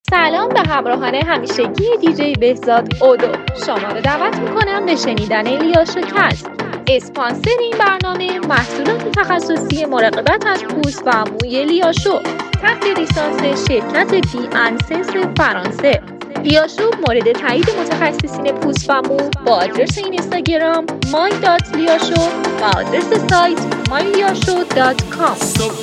سلام به همراهان همیشگی دیجی بهزاد اودو. شما رو دعوت میکنم به شنیدن لیاشو کست. اسپانسر این برنامه محصولات تخصصی مراقبت از پوست و موی لیاشو تحت لیسانس شرکت دی&سنس فرانسه. لیاشو مورد تایید متخصصین پوست و مو با آدرس اینستاگرام my.liasho و آدرس سایت myliasho.com.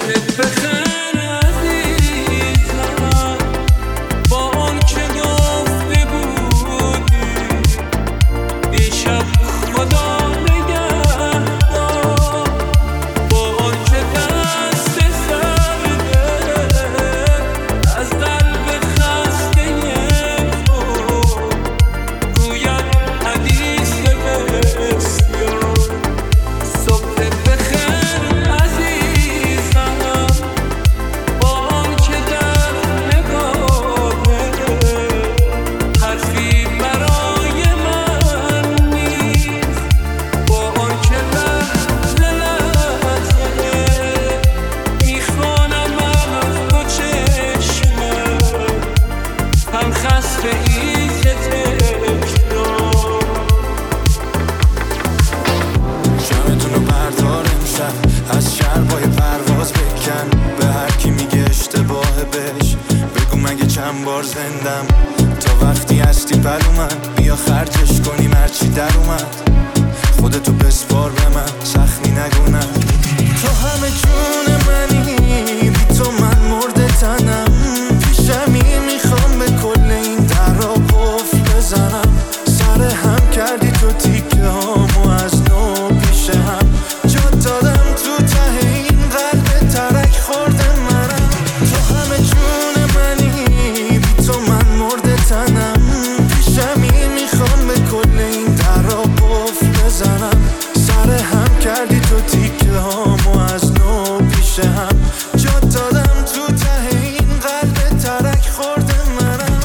از شربای پرواز بکن به هر کی میگه اشتباهه بهش بگو مگه چند بار زندم تا وقتی هستی پلومن بیا خرجش کنیم هرچی در اومد خودتو بسپار به من سختی نگونم تو همه جون منی بی تو من مرده تنم پیشمی میخوام به کل این در را قفل بزنم سر هم کردی تو تیکه هامو از نو پیش هم جا دادم تو ته این قلب ترک خورده منم تو همه جون منی بی تو من مرده تنم پیشمی میخوام به کل این در را قفل بزنم سر هم کردی تو تیکه هامو از نو پیش هم جا دادم تو ته این قلب ترک خورده منم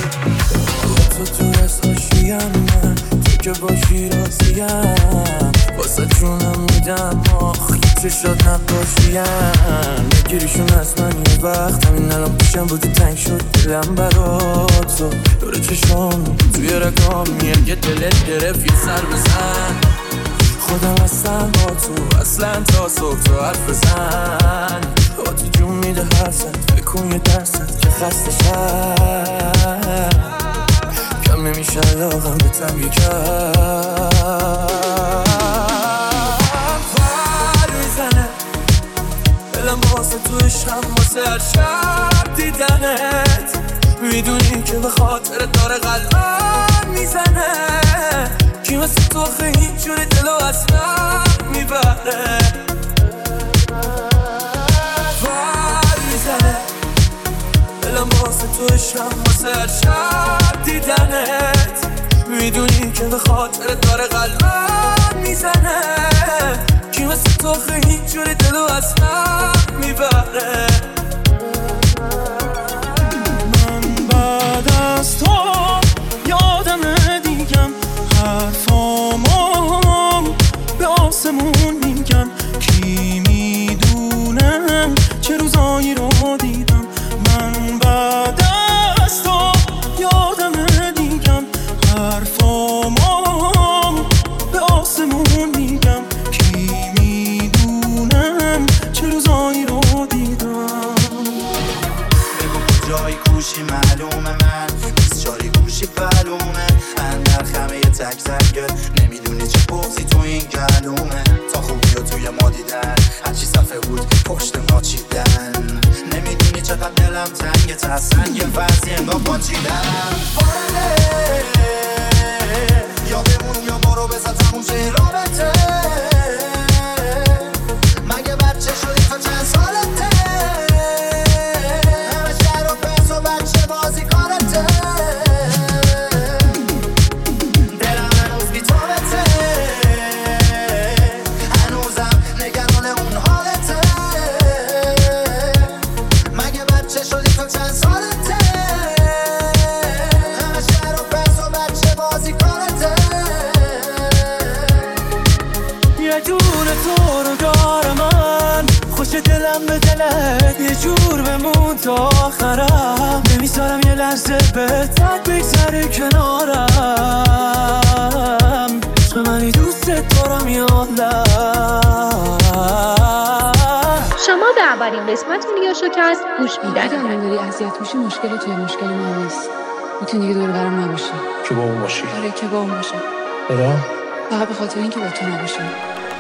تو رساشیم من تو که باشی رازیم واسه جونم میدم آخ چه شد نقاشیم بگیریشون از من یه وقت همین الان پیشم بودی تنگ شد دلم برات تو دور چشام توی رگام یه دلت گرفت یه سر بزن خودم هستم با تو اصلا تا صبح تو حرف بزن با تو جون میده حرفت بکن یه درست که خسته شد کم نمیشه علاقم به تم یکم دلم واسه تو عشقم واسه هر شب دیدنت میدونی که به خاطر داره قلبم میزنه کی مثل تو خیلی جوری دلو اصلا میبره وای میزنه دلم واسه تو عشقم واسه هر شب دیدنت میدونی که به خاطر داره قلبم میزنه کی مثل تو خیلی جوری دلو اصلا میبره من بعد از تو یادم دیگم حرفامو به آسمون میگم کی میدونم چه روزایی رو دیدم من بعد از تو یادم دیگم حرفامو به آسمون میگم کی میدونم چه روزایی رو دیدم بگو کجایی کوشی معلومه من بیس جاری گوشی معلومه اندر خمه یه تک زنگه نمیدونی چه بغزی تو این گلومه تا خوبی و توی ما دیدن هرچی صفحه بود پشت ما چیدن نمیدونی چقدر دلم تنگه تا سنگ فرضی انگاه پاچیدن وارده یا بمون یا برو بزن تموم شه رابطه مگه بچه شدی تا چند سالته همه شهر و پس و بچه بازی کارته دلم هنوز بی تو بته هنوزم نگران اون حالته مگه بچه شدی تا چند سالته همه شهر و پس و بچه بازی کارته دلم به دلت یه جور بمون تا آخرم، نمیذارم یه لحظه بهتر بگذره کنارم. عشق منی دوست دارم یادم. شما به اولین قسمت ویدیو شوکست گوش میدن. اگه الان داری اذیت میشی مشکل توی، مشکل من نیست. میتونی دیگه دور برم نباشی. که با اون باشی؟ آره که با اون باشم. برام؟ فقط به خاطر اینکه با تو نباشم.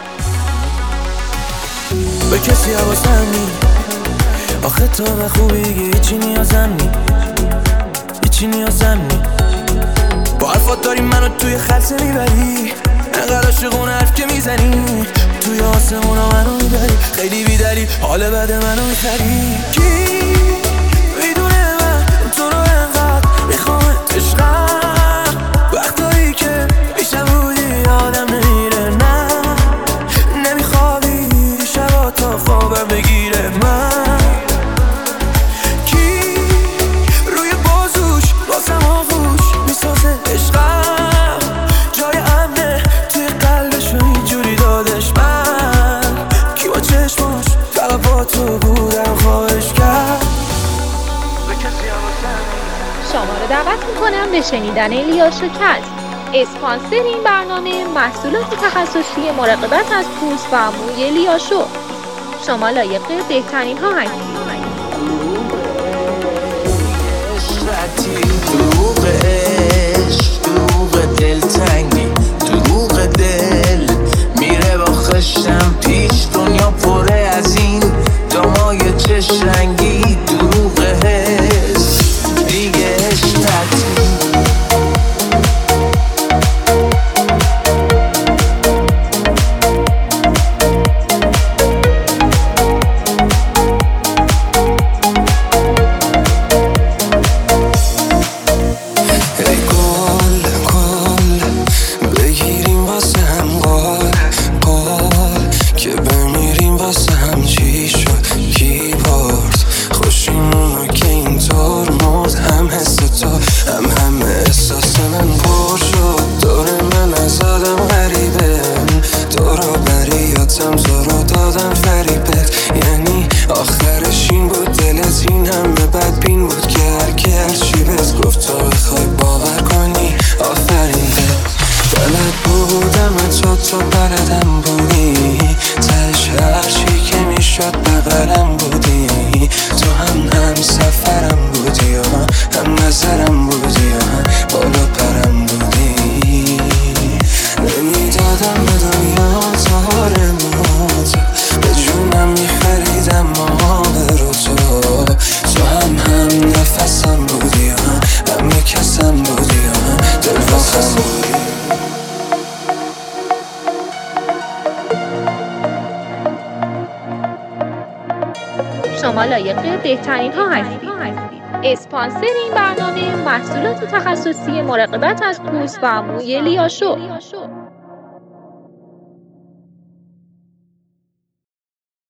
به کسی حواسم نی، آخه تو به خوبی هیچی نیازم نی، هیچی نیازم نی. با حرفات داری منو توی خلصه میبری، انقدر عاشقون حرف که میزنی، توی آسمونا منو میبری، خیلی بیدلی حال بد منو میخری. کی میدونه من تو رو انقدر میخوام عشقم، وقتایی که میشم بودی آدم نمیره، نه نمیخوابی شبا تا خوابم بگیره. من کی روی بازوش بازم آغوش میسازه عشقم، جای امنه توی قلبش و اینجوری دادش. من کی با چشماش فقط با تو بودم خواهش کرد. شما رو دعوت میکنم به شنیدن الیا شوکست. اسپانسر این برنامه محصولات تخصصی مراقبت از پوست و موی لیا شو. شما لایق بهترین ها هستید. دروغ عشق، دروغ دلتنگی، دروغ دل میره با خشم پیش، دنیا پره از این دمای چشم رنگی. دروغ حس دیگه عشق تعطیل. آخرش این بود دلت این همه بدبین بود که هرکی هرچی بهت گفت تو بخوای باور کنی. آفرین بلد بودم تو بلدم بودی، تهش هرچی که میشد بغلم بودی. تو هم سفرم بودی و هم نظرم بودی و هم بالا پرم بودی. نمیدادم به دنیا تارموت، به جونم میخریدم مهابرو. تو هم نفسم بودی و هم کسم بودی و هم دلواسم بودی. شما لایق بهترین ها هستید. اسپانسر این برنامه محصولات تخصصی مراقبت از پوست و موی لیا شو.